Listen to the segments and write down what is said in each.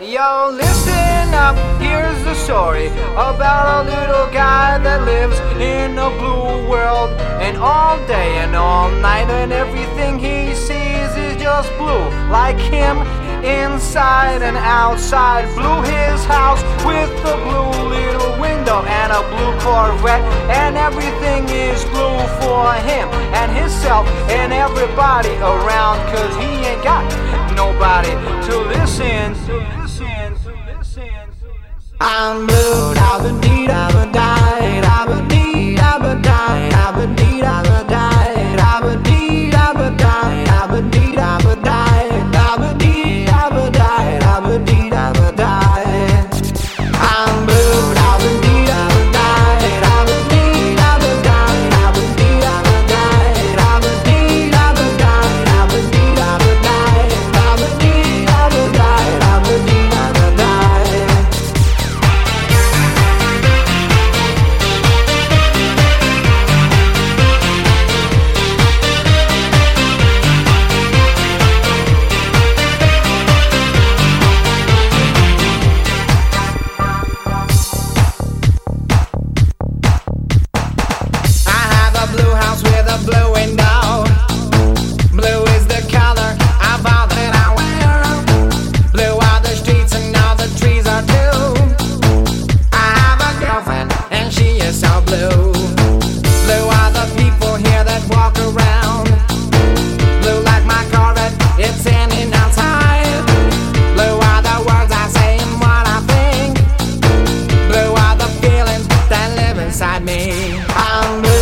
Yo, listen up, here's the story about a little guy that lives in a blue world. And all day and all night and everything he sees is just blue. Like him, inside and outside. Blue his house with a blue little window and a blue Corvette. And everything is blue for him and himself and everybody around. Cause he ain't got nobody to listen. I'm blue, da-ba-dee, da-ba-die, da-ba-dee, da-ba-die, da-ba-dee, da-ba-die, da-ba-dee, da-ba-die, da-ba-dee, da-ba-die, da-ba-dee, da-ba-die, da-ba-dee, da-ba-die. I'm blue, da-ba-dee, da-ba-die, da-ba-dee, da-ba-die, da-ba-dee, da-ba-die, da-ba-dee, da-ba-die, da-ba-dee, da-ba-die, da-ba-dee, da-ba-die, da-ba-dee, da-ba-die. Blue house with a blue window. Blue is the color of all that I wear. Blue are the streets and all the trees are too. I have a girlfriend and she is so blue. Blue are the people here that walk around. Blue like my Corvette, it's in and outside. Blue are the words I say and what I think. Blue are the feelings that live inside me. I'm blue.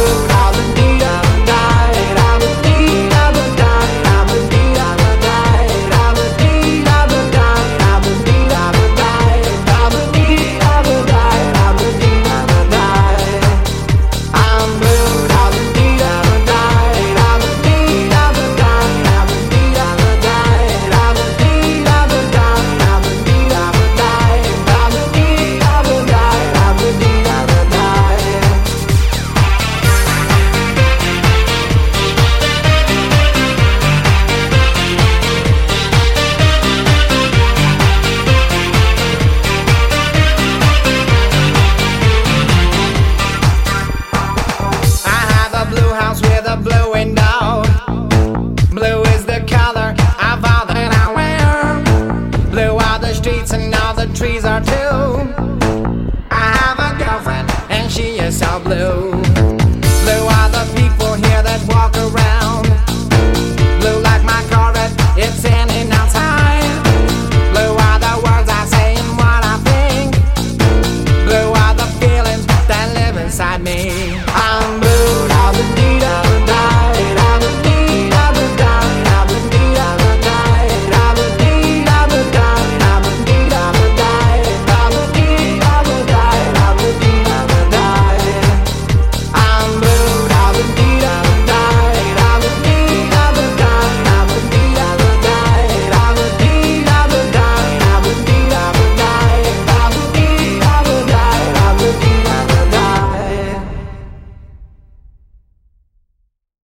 With a blue window. Blue is the color of all that I wear. Blue are the streets and all the trees are too. I have a girlfriend and she is so blue.